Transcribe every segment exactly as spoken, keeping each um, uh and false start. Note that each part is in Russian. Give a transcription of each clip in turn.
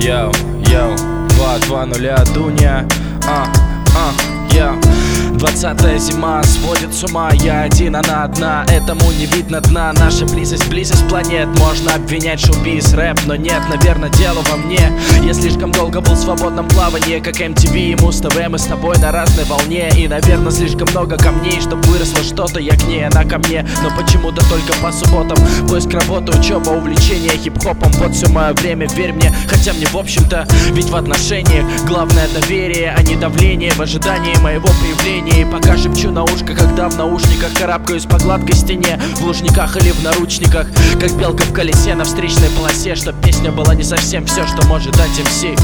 Йоу, йоу, два два нуля Дуня. А, а, йоу. Двадцатая зима сводит с ума, я один, она одна. Этому не видно дна, наша близость, близость планет. Можно обвинять шоу-биз, рэп, но нет, наверное, дело во мне. Я слишком долго был в свободном плавании, как эм ти ви и Муз-ТВ. Мы с тобой на разной волне, и, наверное, слишком много камней, чтоб выросло что-то, я к ней, она ко мне. Но почему-то только по субботам поиск работы, учеба, увлечение хип-хопом. Вот все мое время, верь мне, хотя мне в общем-то. Ведь в отношениях главное доверие, а не давление. В ожидании моего появления. И пока шепчу на ушко, когда в наушниках карабкаюсь по гладкой стене, в лужниках или в наручниках, как белка в колесе на встречной полосе, чтоб песня была не совсем все, что может дать эм си.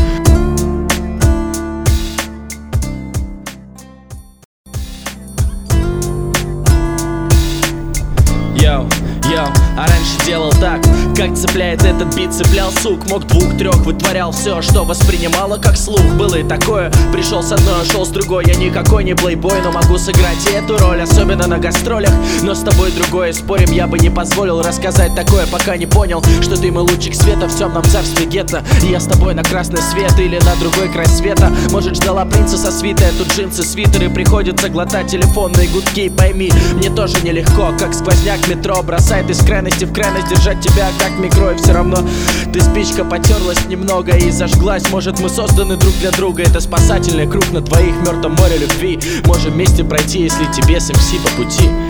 Йоу, йоу, а раньше делал так, как цепляет этот бит, цеплял сук. Мог двух-трех, вытворял все, что воспринимало как слух. Было и такое, пришел с одной, ушел с другой. Я никакой не плейбой, но могу сыграть и эту роль, особенно на гастролях. Но с тобой другое, спорим, я бы не позволил рассказать такое, пока не понял, что ты мой лучик света в темном царстве гетто. И я с тобой на красный свет или на другой край света. Может, ждала принца со свитой, а тут джинсы, свитеры. Приходится глотать телефонные гудки. Пойми, мне тоже нелегко, как сквозняк метро бросает из крайности в крайность. Держать тебя как микро, и все равно ты спичка потерлась немного и зажглась. Может, мы созданы друг для друга, это спасательный круг на двоих в мертвом море любви. Можем вместе пройти, если тебе с эм си по пути.